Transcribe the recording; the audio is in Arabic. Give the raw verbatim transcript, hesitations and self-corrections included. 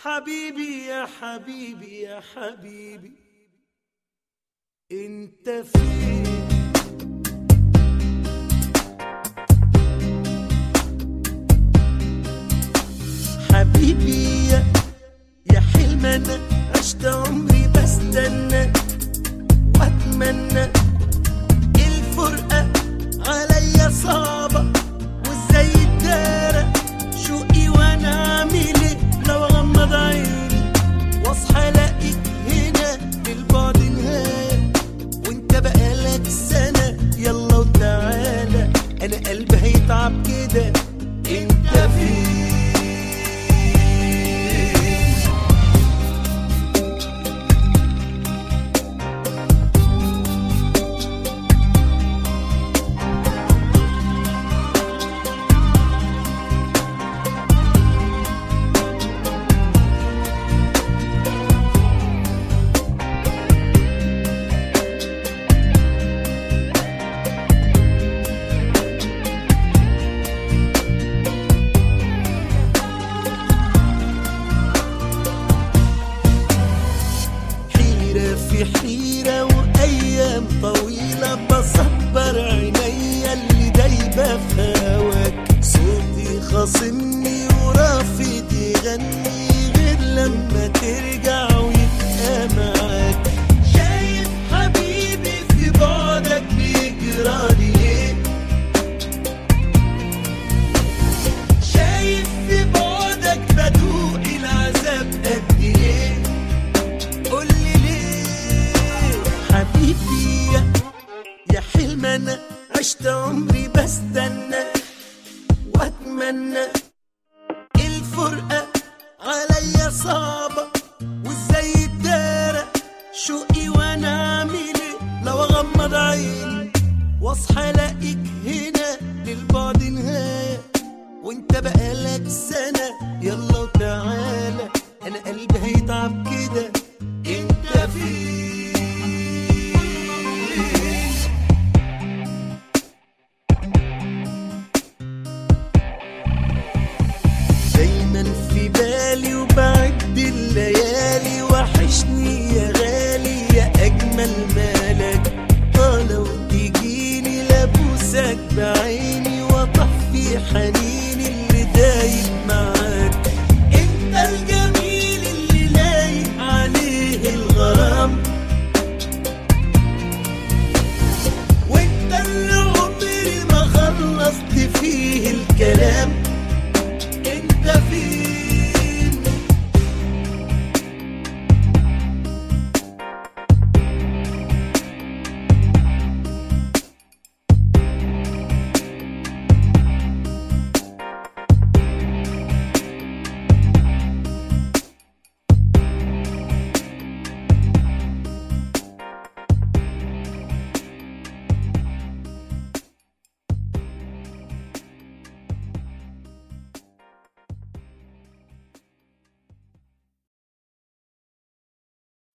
حبيبي يا حبيبي يا حبيبي انت فين؟ حبيبي يا يا حلم انا عشت عمري بستنى واتمنى الفرقة عليا صعبة وازاي الدارة شوقي وانا اعمل ايه لو اغمض عيني واصحى الاقيك هنا للبعد نهاية وانت بقالك سنة يلا وتعالى انا قلبي هيتعب كده انت فين؟ في حيرة وأيام طويلة بصبر عينيا اللي دايبة في هواك صوتي خاصمني ورافض يغني غير لما ترجع ويبقى معاك شايف حبيبي في بعدك بيجرالي ايه شايف في بعدك بدوق العذاب قد ايه قولي حبيبي يا يا حلم انا عشت عمري بستنى واتمنى الفرقة عليا صعبة وازاي الدارة شوقي وانا اعمل ايه لو اغمض عيني واصحى الاقيك هنا للبعد نهاية وانت بقالك سنة يلا وتعالى انا قلبي هيتعب كده